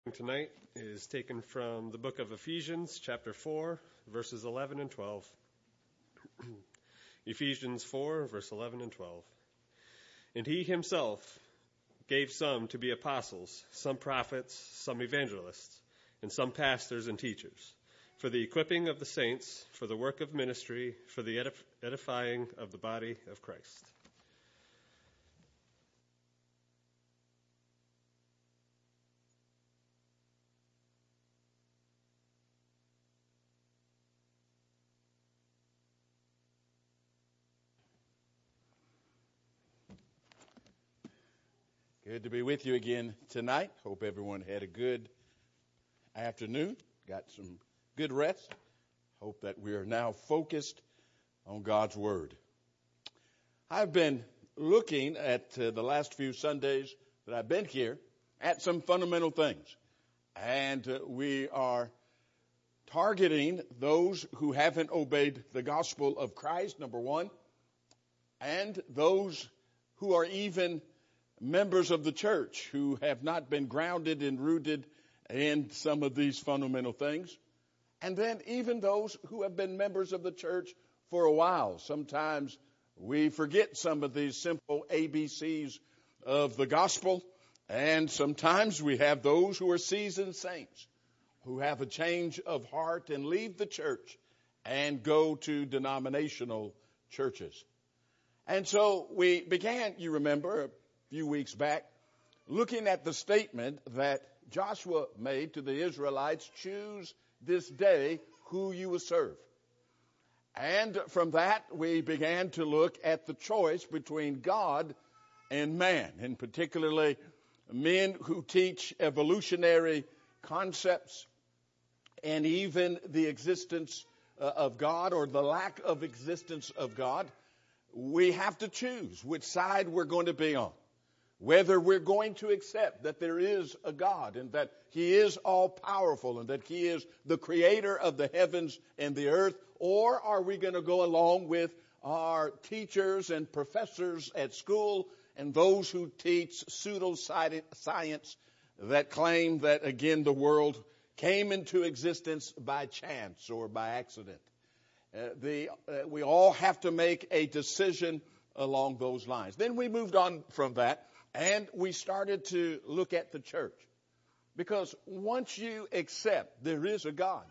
Tonight is taken from the book of Ephesians, chapter 4, verses 11 and 12. Ephesians 4, verse 11 and 12. And he himself gave some to be apostles, some prophets, some evangelists, and some pastors and teachers, for the equipping of the saints, for the work of ministry, for the edifying of the body of Christ. Good to be with you again tonight. Hope everyone had a good afternoon, got some good rest. Hope that we are now focused on God's Word. I've been looking at the last few Sundays that I've been here at some fundamental things. And we are targeting those who haven't obeyed the gospel of Christ, number one, and those who are even members of the church who have not been grounded and rooted in some of these fundamental things. And then even those who have been members of the church for a while. Sometimes we forget some of these simple ABCs of the gospel. And sometimes we have those who are seasoned saints who have a change of heart and leave the church and go to denominational churches. And so we began, you remember, few weeks back, looking at the statement that Joshua made to the Israelites, choose this day who you will serve. And from that, we began to look at the choice between God and man, and particularly men who teach evolutionary concepts and even the existence of God or the lack of existence of God. We have to choose which side we're going to be on. Whether we're going to accept that there is a God and that He is all-powerful and that He is the creator of the heavens and the earth, or are we going to go along with our teachers and professors at school and those who teach pseudoscience that claim that, again, the world came into existence by chance or by accident? We all have to make a decision along those lines. Then we moved on from that. And we started to look at the church. Because once you accept there is a God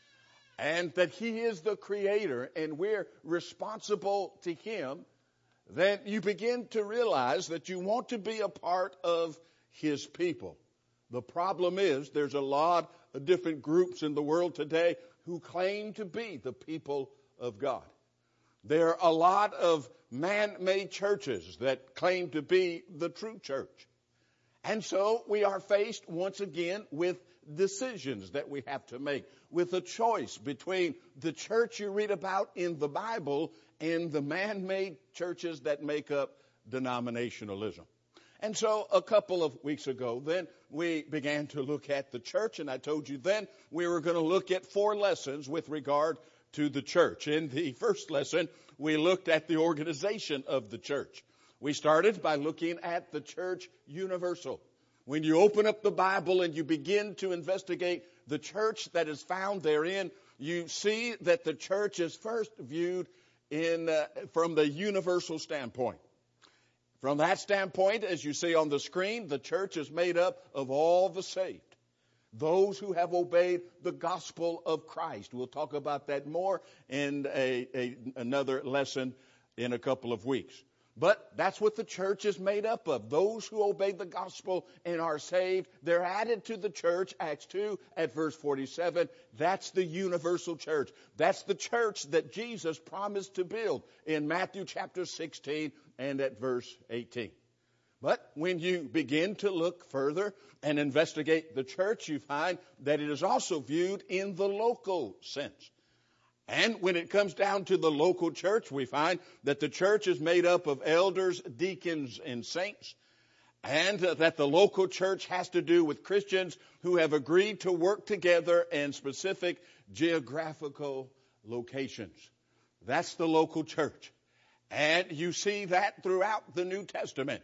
and that He is the creator and we're responsible to Him, then you begin to realize that you want to be a part of His people. The problem is there's a lot of different groups in the world today who claim to be the people of God. There are a lot of man-made churches that claim to be the true church. And so we are faced once again with decisions that we have to make, with a choice between the church you read about in the Bible and the man-made churches that make up denominationalism. And so a couple of weeks ago, then we began to look at the church, and I told you then we were going to look at 4 lessons with regard to the church. In the first lesson, we looked at the organization of the church. We started by looking at the church universal. When you open up the Bible and you begin to investigate the church that is found therein, you see that the church is first viewed from the universal standpoint. From that standpoint, as you see on the screen, the church is made up of all the saved. Those who have obeyed the gospel of Christ. We'll talk about that more in another lesson in a couple of weeks. But that's what the church is made up of. Those who obey the gospel and are saved, they're added to the church, Acts 2 at verse 47. That's the universal church. That's the church that Jesus promised to build in Matthew chapter 16 and at verse 18. But when you begin to look further and investigate the church, you find that it is also viewed in the local sense. And when it comes down to the local church, we find that the church is made up of elders, deacons, and saints, and that the local church has to do with Christians who have agreed to work together in specific geographical locations. That's the local church. And you see that throughout the New Testament.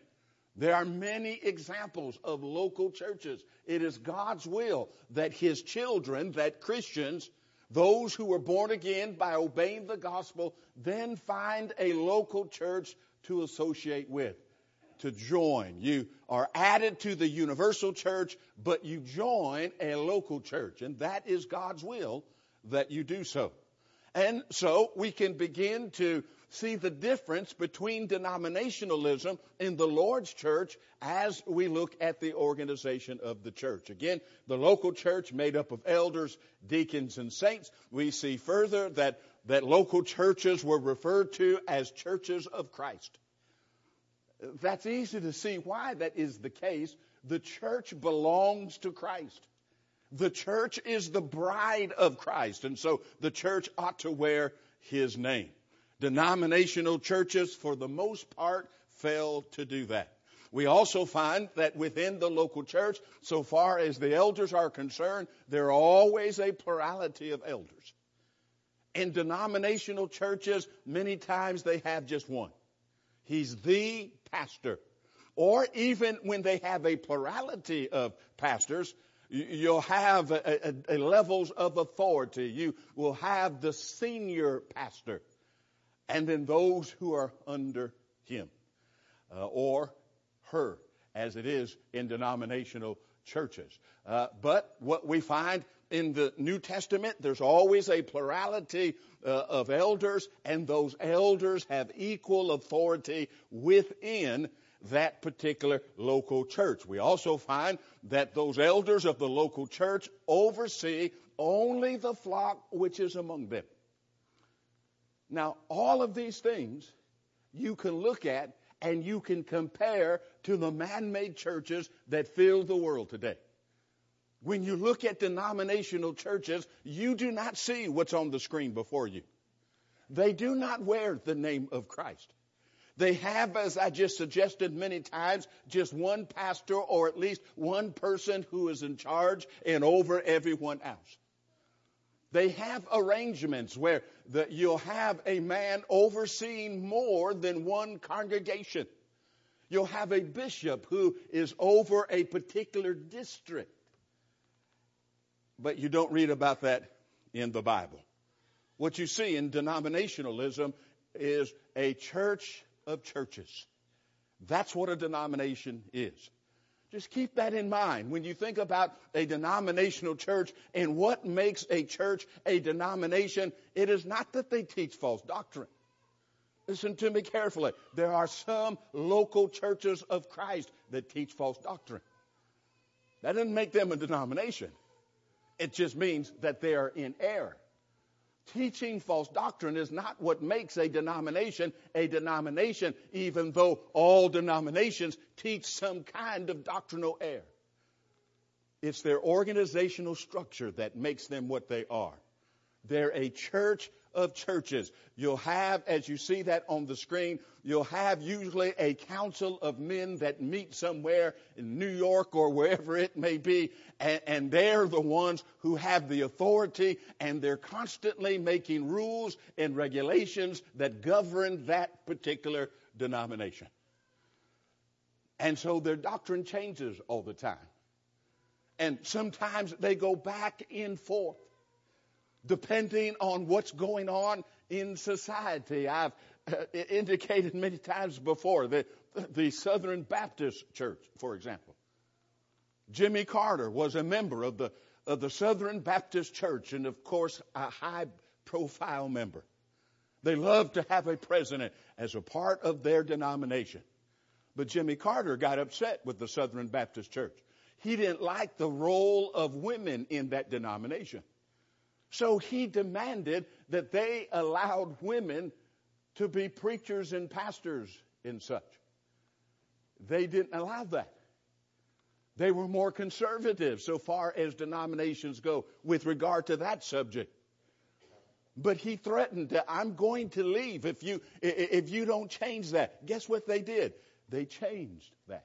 There are many examples of local churches. It is God's will that his children, that Christians, those who were born again by obeying the gospel, then find a local church to associate with, to join. You are added to the universal church, but you join a local church. And that is God's will that you do so. And so we can begin to see the difference between denominationalism in the Lord's church as we look at the organization of the church. Again, the local church made up of elders, deacons, and saints. We see further that local churches were referred to as churches of Christ. That's easy to see why that is the case. The church belongs to Christ. The church is the bride of Christ, and so the church ought to wear his name. Denominational churches, for the most part, fail to do that. We also find that within the local church, so far as the elders are concerned, there are always a plurality of elders. In denominational churches, many times they have just one. He's the pastor. Or even when they have a plurality of pastors, you'll have a levels of authority. You will have the senior pastor, and then those who are under him or her, as it is in denominational churches. But what we find in the New Testament, there's always a plurality of elders, and those elders have equal authority within that particular local church. We also find that those elders of the local church oversee only the flock which is among them. Now, all of these things you can look at and you can compare to the man-made churches that fill the world today. When you look at denominational churches, you do not see what's on the screen before you. They do not wear the name of Christ. They have, as I just suggested many times, just one pastor or at least one person who is in charge and over everyone else. They have arrangements where you'll have a man overseeing more than one congregation. You'll have a bishop who is over a particular district. But you don't read about that in the Bible. What you see in denominationalism is a church of churches. That's what a denomination is. Just keep that in mind when you think about a denominational church and what makes a church a denomination. It is not that they teach false doctrine. Listen to me carefully. There are some local churches of Christ that teach false doctrine. That doesn't make them a denomination. It just means that they are in error. Teaching false doctrine is not what makes a denomination, even though all denominations teach some kind of doctrinal error. It's their organizational structure that makes them what they are. They're a church of churches. You'll have, as you see that on the screen, you'll have usually a council of men that meet somewhere in New York or wherever it may be, and they're the ones who have the authority, and they're constantly making rules and regulations that govern that particular denomination. And so their doctrine changes all the time. And sometimes they go back and forth, depending on what's going on in society. I've indicated many times before that the Southern Baptist Church, for example. Jimmy Carter was a member of the Southern Baptist Church, and of course a high-profile member. They love to have a president as a part of their denomination. But Jimmy Carter got upset with the Southern Baptist Church. He didn't like the role of women in that denomination. So he demanded that they allowed women to be preachers and pastors and such. They didn't allow that. They were more conservative so far as denominations go with regard to that subject. But he threatened that I'm going to leave if you don't change that. Guess what they did? They changed that.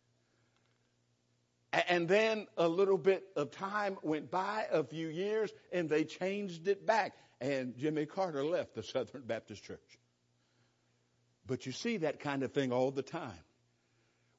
And then a little bit of time went by, a few years, and they changed it back. And Jimmy Carter left the Southern Baptist Church. But you see that kind of thing all the time.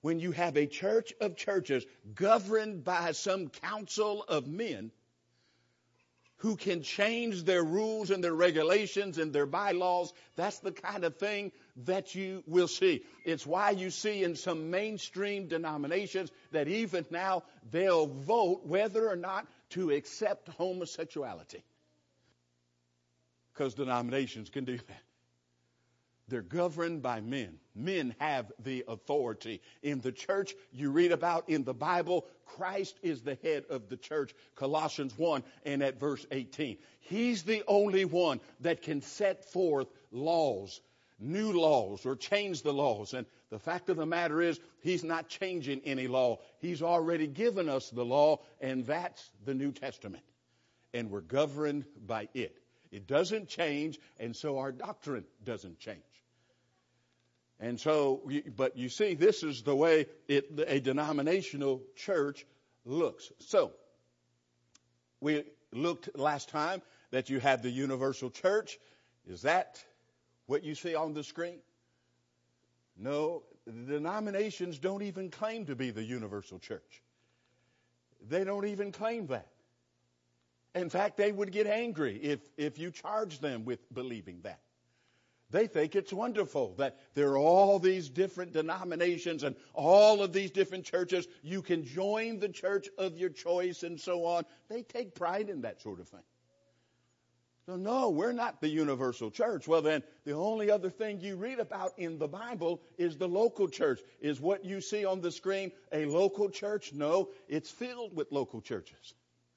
when you have a church of churches governed by some council of men who can change their rules and their regulations and their bylaws, that's the kind of thing that you will see. It's why you see in some mainstream denominations that even now they'll vote whether or not to accept homosexuality. Because denominations can do that. They're governed by men. Men have the authority. In the church you read about in the Bible, Christ is the head of the church. Colossians 1 and at verse 18. He's the only one that can set forth laws, new laws, or change the laws. And the fact of the matter is, he's not changing any law. He's already given us the law, and that's the New Testament. And we're governed by it. It doesn't change, and so our doctrine doesn't change. And so, but you see, this is the way a denominational church looks. So, we looked last time that you had the universal church. Is that what you see on the screen? No, the denominations don't even claim to be the universal church. They don't even claim that. In fact, they would get angry if you charge them with believing that. They think it's wonderful that there are all these different denominations and all of these different churches. You can join the church of your choice and so on. They take pride in that sort of thing. So no, we're not the universal church. Well then, the only other thing you read about in the Bible is the local church. Is what you see on the screen a local church? No, it's filled with local churches.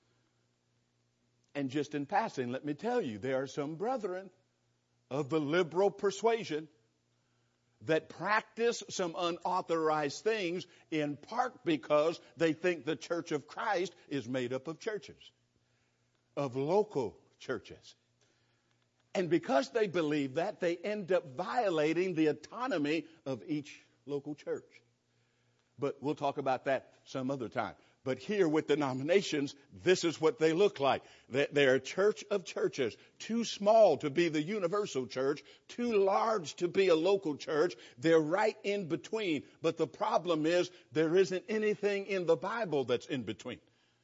And just in passing, let me tell you, there are some brethren of the liberal persuasion that practice some unauthorized things, in part because they think the Church of Christ is made up of churches, of local churches. And because they believe that, they end up violating the autonomy of each local church. But we'll talk about that some other time. But here with denominations, this is what they look like. They're a church of churches, too small to be the universal church, too large to be a local church. They're right in between. But the problem is there isn't anything in the Bible that's in between.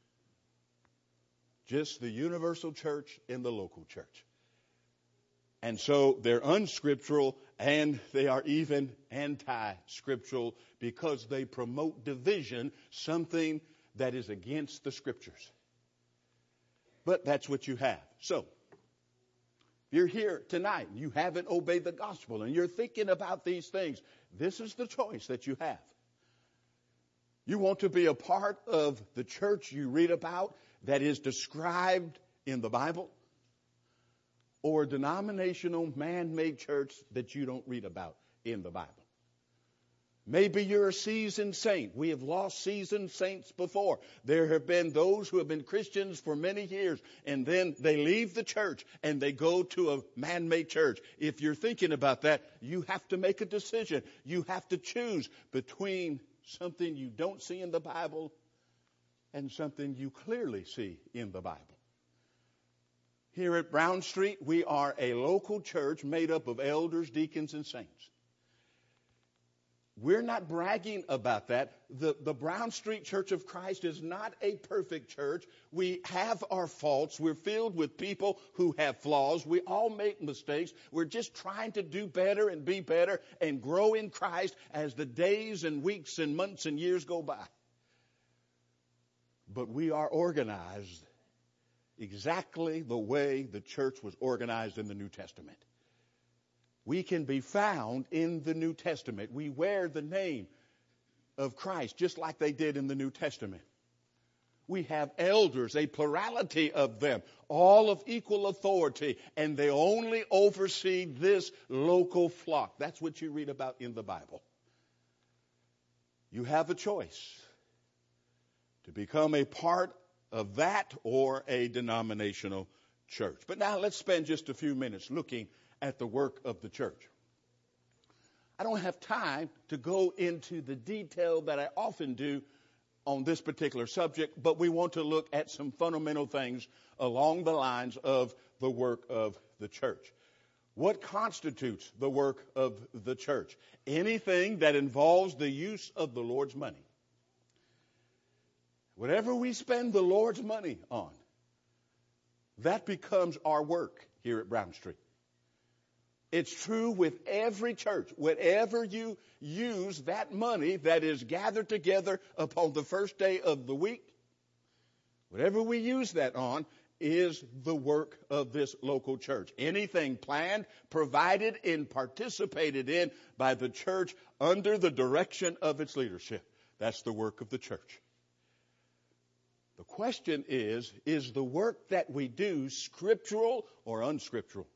Just the universal church and the local church. And so they're unscriptural, and they are even anti-scriptural because they promote division, something that is against the Scriptures. But that's what you have. So, if you're here tonight, you haven't obeyed the gospel, and you're thinking about these things, this is the choice that you have. You want to be a part of the church you read about that is described in the Bible, or a denominational man-made church that you don't read about in the Bible. Maybe you're a seasoned saint. We have lost seasoned saints before. There have been those who have been Christians for many years, and then they leave the church and they go to a man-made church. If you're thinking about that, you have to make a decision. You have to choose between something you don't see in the Bible and something you clearly see in the Bible. Here at Brown Street, we are a local church made up of elders, deacons, and saints. We're not bragging about that. The Brown Street Church of Christ is not a perfect church. We have our faults. We're filled with people who have flaws. We all make mistakes. We're just trying to do better and be better and grow in Christ as the days and weeks and months and years go by. But we are organized exactly the way the church was organized in the New Testament. We can be found in the New Testament. We wear the name of Christ just like they did in the New Testament. We have elders, a plurality of them, all of equal authority, and they only oversee this local flock. That's what you read about in the Bible. You have a choice to become a part of that or a denominational church. But now let's spend just a few minutes looking at the work of the church. I don't have time to go into the detail that I often do on this particular subject, but we want to look at some fundamental things along the lines of the work of the church. What constitutes the work of the church? Anything that involves the use of the Lord's money. Whatever we spend the Lord's money on, that becomes our work here at Brown Street. It's true with every church. Whatever you use that money that is gathered together upon the first day of the week, whatever we use that on is the work of this local church. Anything planned, provided, and participated in by the church under the direction of its leadership. That's the work of the church. The question is the work that we do scriptural or unscriptural?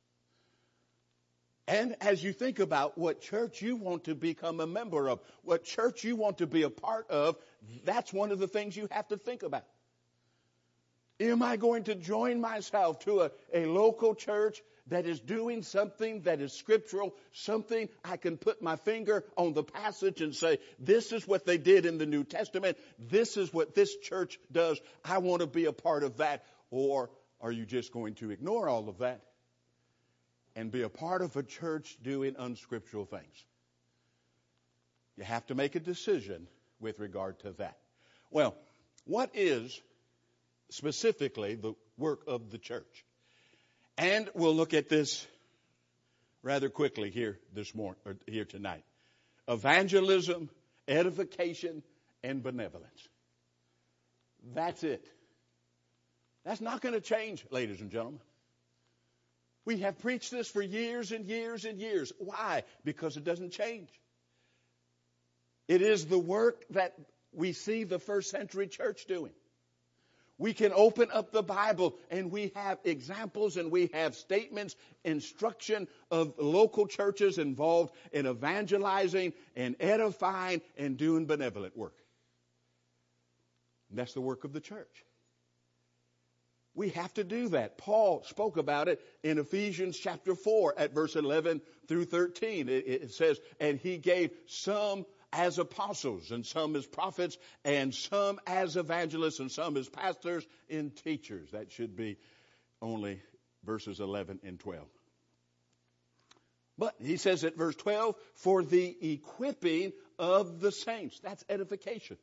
And as you think about what church you want to become a member of, what church you want to be a part of, that's one of the things you have to think about. Am I going to join myself to a local church that is doing something that is scriptural, something I can put my finger on the passage and say, this is what they did in the New Testament, this is what this church does, I want to be a part of that? Or are you just going to ignore all of that and be a part of a church doing unscriptural things? You have to make a decision with regard to that. Well, what is specifically the work of the church? And we'll look at this rather quickly here this morning, or here tonight. Evangelism, edification, and benevolence. That's it. That's not going to change, ladies and gentlemen. We have preached this for years and years and years. Why? Because it doesn't change. It is the work that we see the first century church doing. We can open up the Bible and we have examples and we have statements, instruction of local churches involved in evangelizing and edifying and doing benevolent work. And that's the work of the church. We have to do that. Paul spoke about it in Ephesians chapter 4 at verse 11 through 13. It says, and he gave some as apostles, and some as prophets, and some as evangelists, and some as pastors and teachers. That should be only verses 11 and 12. But he says at verse 12, for the equipping of the saints. That's edification.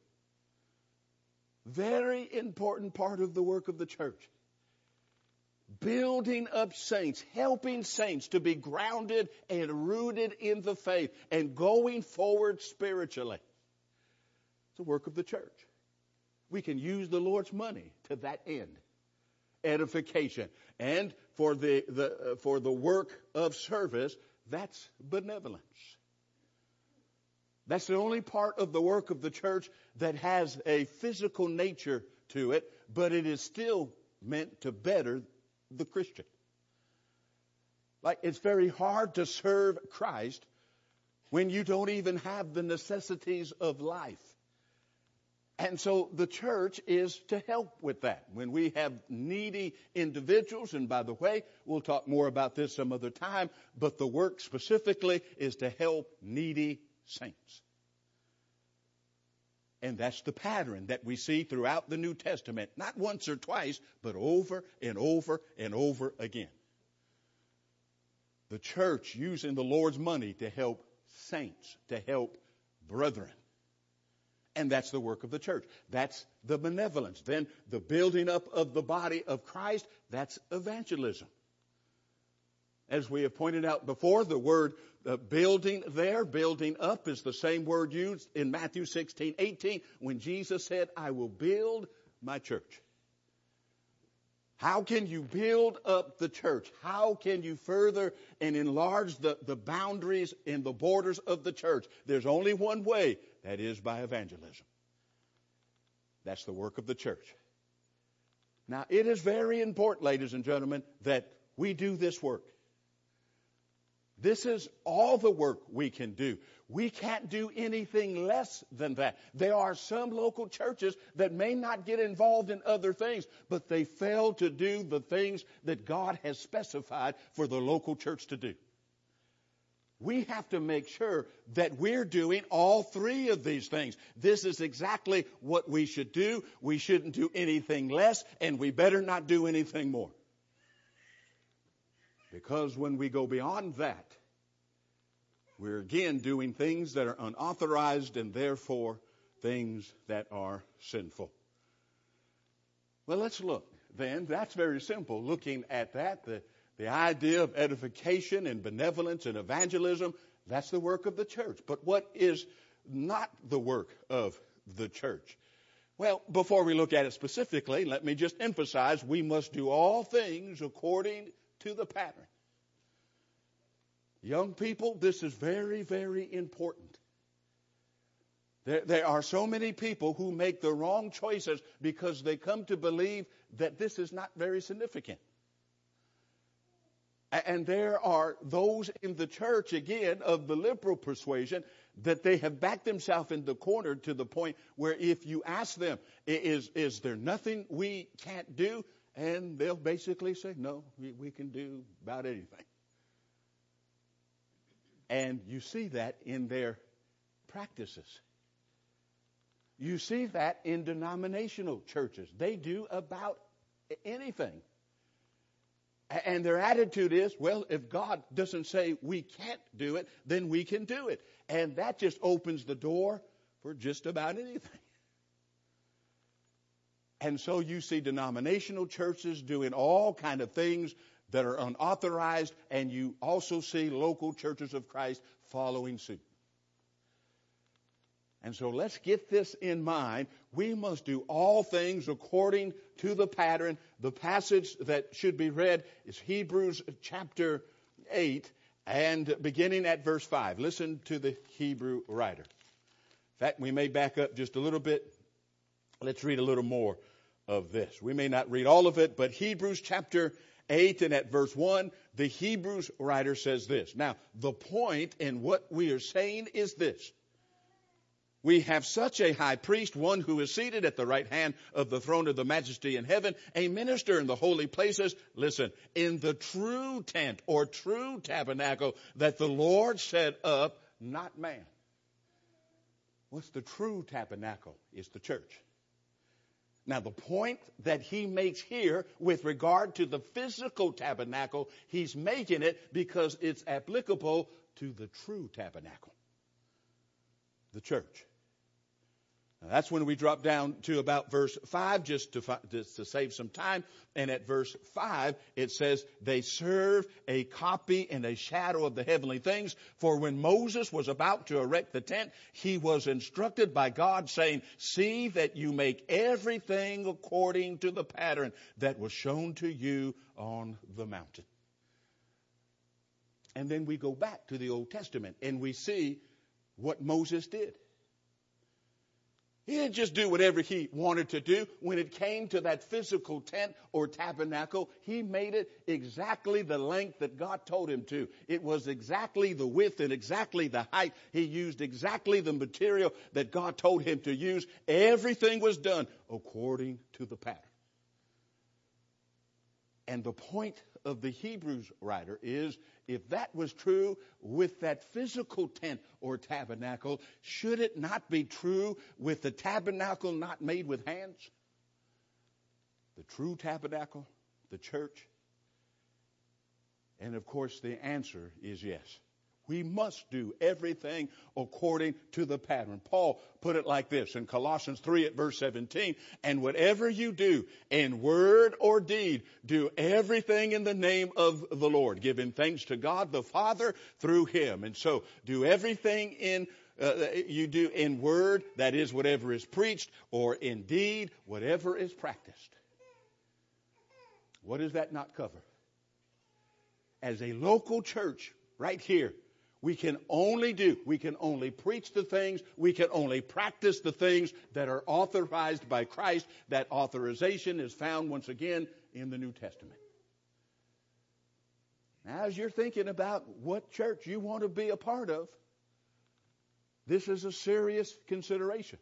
Very important part of the work of the church. Building up saints, helping saints to be grounded and rooted in the faith and going forward spiritually. It's the work of the church. We can use the Lord's money to that end. Edification. And for the work of service, that's benevolence. That's the only part of the work of the church that has a physical nature to it, but it is still meant to better the Christian. Like, it's very hard to serve Christ when you don't even have the necessities of life. And so the church is to help with that. When we have needy individuals, and by the way, we'll talk more about this some other time, but the work specifically is to help needy saints. And that's the pattern that we see throughout the New Testament. Not once or twice, but over and over and over again. The church using the Lord's money to help saints, to help brethren. And that's the work of the church. That's the benevolence. Then the building up of the body of Christ, that's evangelism. As we have pointed out before, the word building there, building up, is the same word used in Matthew 16:18 when Jesus said, I will build my church. How can you build up the church? How can you further and enlarge the boundaries and the borders of the church? There's only one way, that is by evangelism. That's the work of the church. Now, it is very important, ladies and gentlemen, that we do this work. This is all the work we can do. We can't do anything less than that. There are some local churches that may not get involved in other things, but they fail to do the things that God has specified for the local church to do. We have to make sure that we're doing all three of these things. This is exactly what we should do. We shouldn't do anything less, and we better not do anything more. Because when we go beyond that, we're again doing things that are unauthorized and therefore things that are sinful. Well, let's look then. That's very simple. Looking at that, the idea of edification and benevolence and evangelism, that's the work of the church. But what is not the work of the church? Well, before we look at it specifically, let me just emphasize we must do all things according to the pattern. Young people, this is very, very important. There are so many people who make the wrong choices because they come to believe that this is not very significant. And there are those in the church, again, of the liberal persuasion, that they have backed themselves in the corner to the point where if you ask them, is there nothing we can't do? And they'll basically say, no, we can do about anything. And you see that in their practices. You see that in denominational churches. They do about anything. And their attitude is, well, if God doesn't say we can't do it, then we can do it. And that just opens the door for just about anything. And so you see denominational churches doing all kind of things that are unauthorized, and you also see local churches of Christ following suit. And so let's get this in mind. We must do all things according to the pattern. The passage that should be read is Hebrews chapter 8 and beginning at verse 5. Listen to the Hebrew writer. In fact, we may back up just a little bit. Let's read a little more of this. We may not read all of it, but Hebrews chapter 8 and at verse 1, the Hebrews writer says this. Now, the point in what we are saying is this. We have such a high priest, one who is seated at the right hand of the throne of the majesty in heaven, a minister in the holy places, listen, in the true tent or true tabernacle that the Lord set up, not man. What's the true tabernacle? It's the church. Now, the point that he makes here with regard to the physical tabernacle, he's making it because it's applicable to the true tabernacle, the church. Now, that's when we drop down to about verse 5, just to save some time. And at verse 5, it says, they serve a copy and a shadow of the heavenly things. For when Moses was about to erect the tent, he was instructed by God, saying, see that you make everything according to the pattern that was shown to you on the mountain. And then we go back to the Old Testament, and we see what Moses did. He didn't just do whatever he wanted to do. When it came to that physical tent or tabernacle, he made it exactly the length that God told him to. It was exactly the width and exactly the height. He used exactly the material that God told him to use. Everything was done according to the pattern. And the point of the Hebrews writer is, if that was true with that physical tent or tabernacle, should it not be true with the tabernacle not made with hands? The true tabernacle, the church? And of course the answer is yes. We must do everything according to the pattern. Paul put it like this in Colossians 3 at verse 17. And whatever you do in word or deed, do everything in the name of the Lord, giving thanks to God the Father through him. And so do everything you do in word, that is whatever is preached, or in deed, whatever is practiced. What does that not cover? As a local church right here, we can only preach the things, we can only practice the things that are authorized by Christ. That authorization is found once again in the New Testament. Now, as you're thinking about what church you want to be a part of, this is a serious consideration.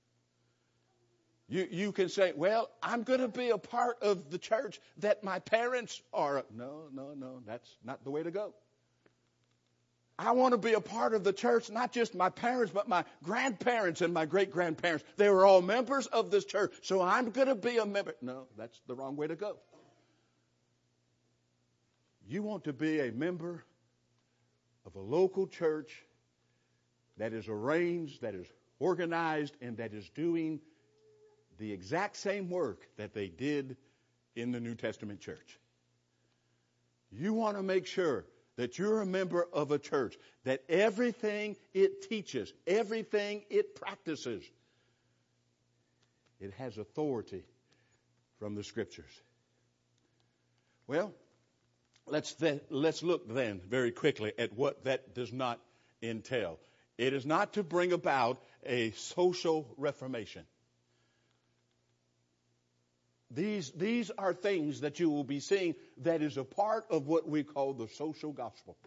You can say, well, I'm going to be a part of the church that my parents are. No, that's not the way to go. I want to be a part of the church, not just my parents, but my grandparents and my great-grandparents. They were all members of this church, so I'm going to be a member. No, that's the wrong way to go. You want to be a member of a local church that is arranged, that is organized, and that is doing the exact same work that they did in the New Testament church. You want to make sure that you're a member of a church, that everything it teaches, everything it practices, it has authority from the Scriptures. Well, let's look then very quickly at what that does not entail. It is not to bring about a social reformation. These are things that you will be seeing that is a part of what we call the social gospel.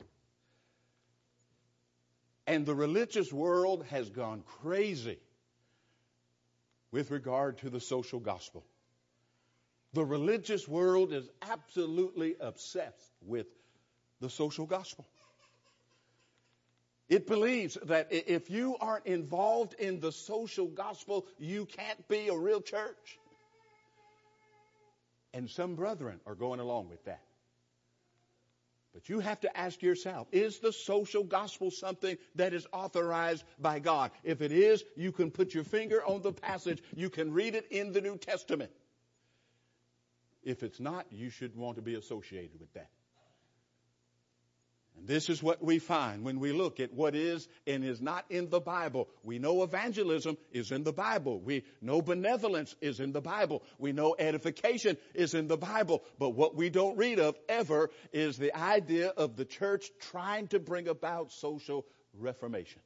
And the religious world has gone crazy with regard to the social gospel. The religious world is absolutely obsessed with the social gospel. It believes that if you aren't involved in the social gospel, you can't be a real church. And some brethren are going along with that. But you have to ask yourself, is the social gospel something that is authorized by God? If it is, you can put your finger on the passage. You can read it in the New Testament. If it's not, you should want to be associated with that. And this is what we find when we look at what is and is not in the Bible. We know evangelism is in the Bible. We know benevolence is in the Bible. We know edification is in the Bible. But what we don't read of ever is the idea of the church trying to bring about social reformation.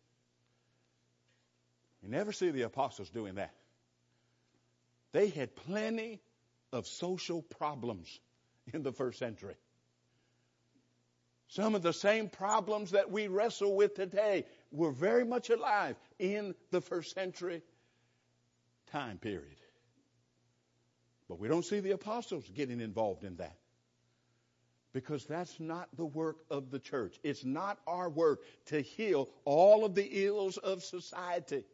You never see the apostles doing that. They had plenty of social problems in the first century. Some of the same problems that we wrestle with today were very much alive in the first century time period. But we don't see the apostles getting involved in that, because that's not the work of the church. It's not our work to heal all of the ills of society,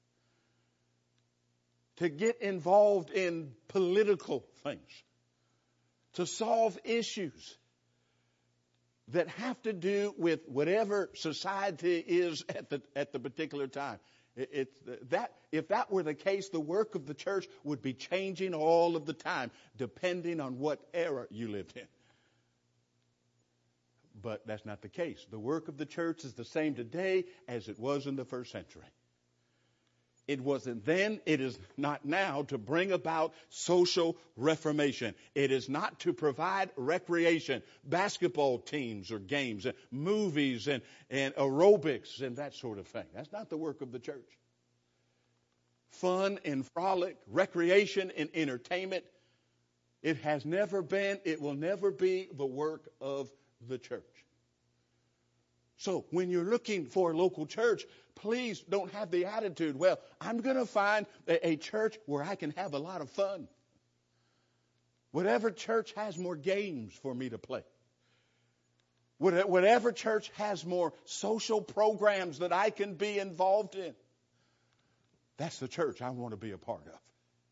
to get involved in political things, to solve issues that have to do with whatever society is at the particular time. If that were the case, the work of the church would be changing all of the time, depending on what era you lived in. But that's not the case. The work of the church is the same today as it was in the first century. It wasn't then, it is not now, to bring about social reformation. It is not to provide recreation, basketball teams or games, and movies and aerobics and that sort of thing. That's not the work of the church. Fun and frolic, recreation and entertainment, it has never been, it will never be the work of the church. So when you're looking for a local church, please don't have the attitude, well, I'm going to find a church where I can have a lot of fun. Whatever church has more games for me to play. Whatever church has more social programs that I can be involved in. That's the church I want to be a part of.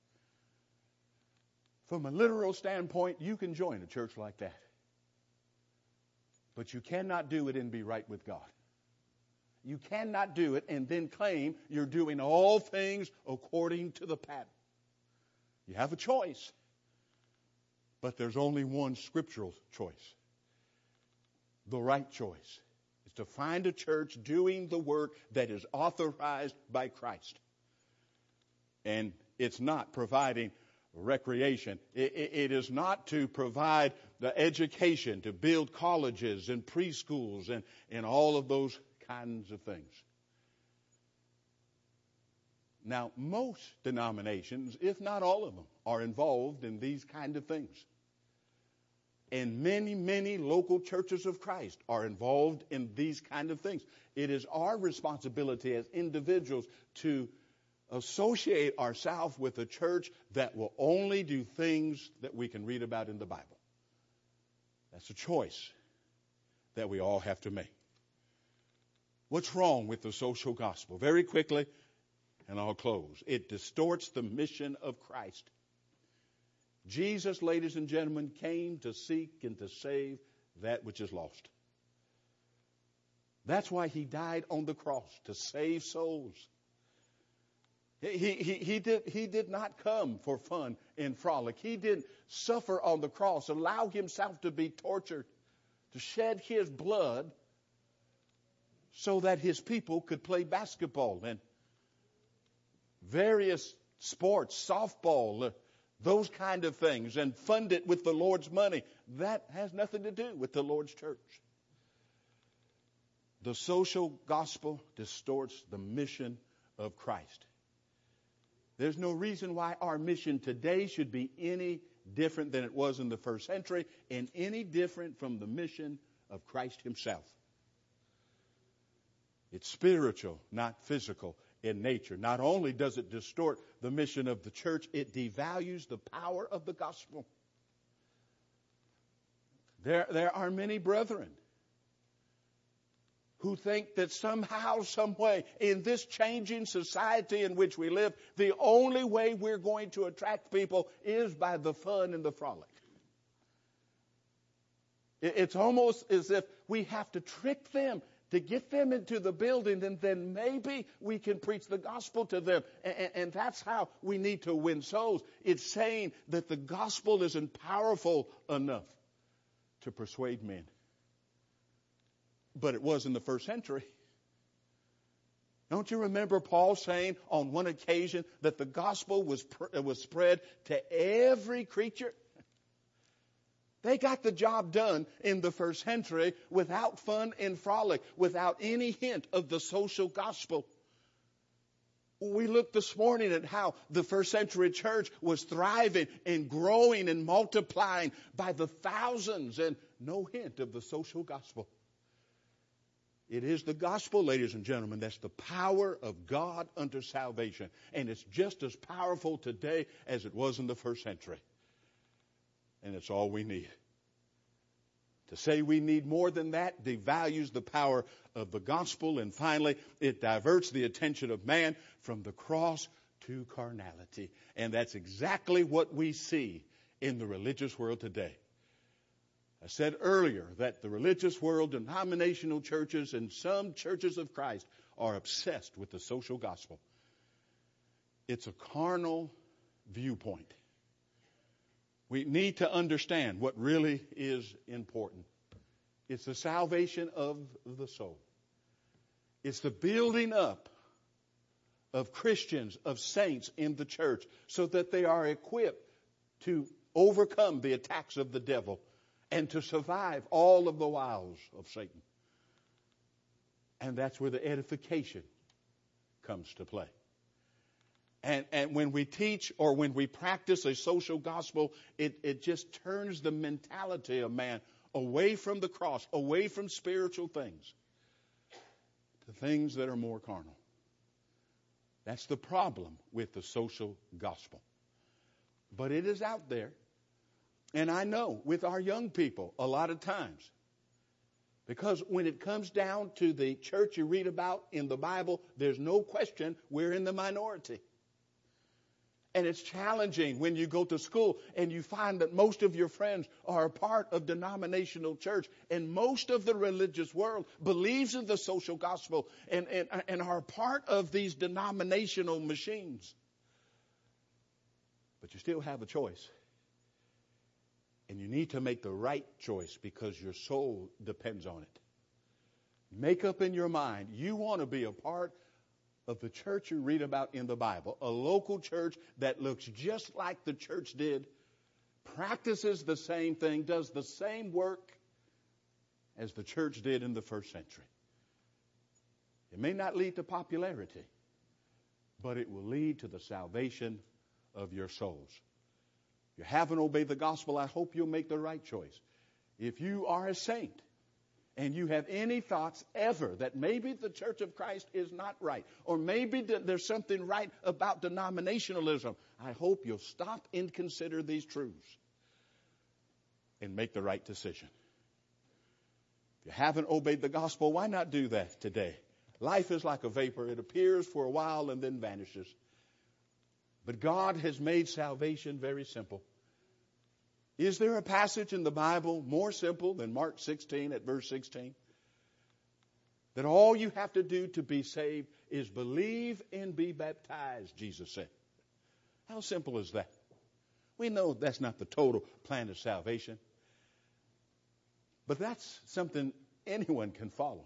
From a literal standpoint, you can join a church like that. But you cannot do it and be right with God. You cannot do it and then claim you're doing all things according to the pattern. You have a choice. But there's only one scriptural choice. The right choice is to find a church doing the work that is authorized by Christ. And it's not providing recreation. It is not to provide the education, to build colleges and preschools and all of those kinds of things. Now, most denominations, if not all of them, are involved in these kind of things. And many, many local churches of Christ are involved in these kind of things. It is our responsibility as individuals to associate ourselves with a church that will only do things that we can read about in the Bible. That's a choice that we all have to make. What's wrong with the social gospel? Very quickly, and I'll close. It distorts the mission of Christ. Jesus, ladies and gentlemen, came to seek and to save that which is lost. That's why he died on the cross, to save souls. He did not come for fun and frolic. He didn't suffer on the cross, allow himself to be tortured, to shed his blood so that his people could play basketball and various sports, softball, those kind of things, and fund it with the Lord's money. That has nothing to do with the Lord's church. The social gospel distorts the mission of Christ. There's no reason why our mission today should be any different than it was in the first century, and any different from the mission of Christ himself. It's spiritual, not physical in nature. Not only does it distort the mission of the church, it devalues the power of the gospel. There are many brethren who think that somehow, some way, in this changing society in which we live, the only way we're going to attract people is by the fun and the frolic. It's almost as if we have to trick them to get them into the building, and then maybe we can preach the gospel to them. And that's how we need to win souls. It's saying that the gospel isn't powerful enough to persuade men. But it was in the first century. Don't you remember Paul saying on one occasion that the gospel was spread to every creature? They got the job done in the first century without fun and frolic, without any hint of the social gospel. We looked this morning at how the first century church was thriving and growing and multiplying by the thousands, and no hint of the social gospel. It is the gospel, ladies and gentlemen, that's the power of God unto salvation. And it's just as powerful today as it was in the first century. And it's all we need. To say we need more than that devalues the power of the gospel. And finally, it diverts the attention of man from the cross to carnality. And that's exactly what we see in the religious world today. I said earlier that the religious world, denominational churches, and some churches of Christ are obsessed with the social gospel. It's a carnal viewpoint. We need to understand what really is important. It's the salvation of the soul. It's the building up of Christians, of saints in the church, so that they are equipped to overcome the attacks of the devil and to survive all of the wiles of Satan. And that's where the edification comes to play. And when we teach or when we practice a social gospel, it just turns the mentality of man away from the cross, away from spiritual things, to things that are more carnal. That's the problem with the social gospel. But it is out there. And I know with our young people, a lot of times, because when it comes down to the church you read about in the Bible, there's no question we're in the minority. And it's challenging when you go to school and you find that most of your friends are a part of denominational church, and most of the religious world believes in the social gospel and are part of these denominational machines. But you still have a choice. And you need to make the right choice because your soul depends on it. Make up in your mind, you want to be a part of the church you read about in the Bible, a local church that looks just like the church did, practices the same thing, does the same work as the church did in the first century. It may not lead to popularity, but it will lead to the salvation of your souls. If you haven't obeyed the gospel, I hope you'll make the right choice. If you are a saint and you have any thoughts ever that maybe the Church of Christ is not right, or maybe there's something right about denominationalism, I hope you'll stop and consider these truths and make the right decision. If you haven't obeyed the gospel, why not do that today? Life is like a vapor. It appears for a while and then vanishes. But God has made salvation very simple. Is there a passage in the Bible more simple than Mark 16 at verse 16? That all you have to do to be saved is believe and be baptized, Jesus said. How simple is that? We know that's not the total plan of salvation. But that's something anyone can follow.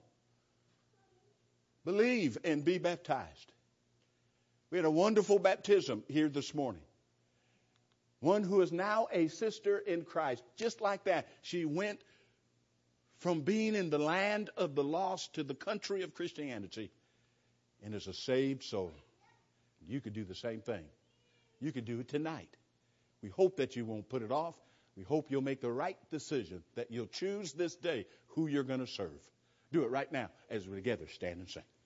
Believe and be baptized. We had a wonderful baptism here this morning. One who is now a sister in Christ. Just like that, she went from being in the land of the lost to the country of Christianity and is a saved soul. You could do the same thing. You could do it tonight. We hope that you won't put it off. We hope you'll make the right decision, that you'll choose this day who you're going to serve. Do it right now as we together stand and sing.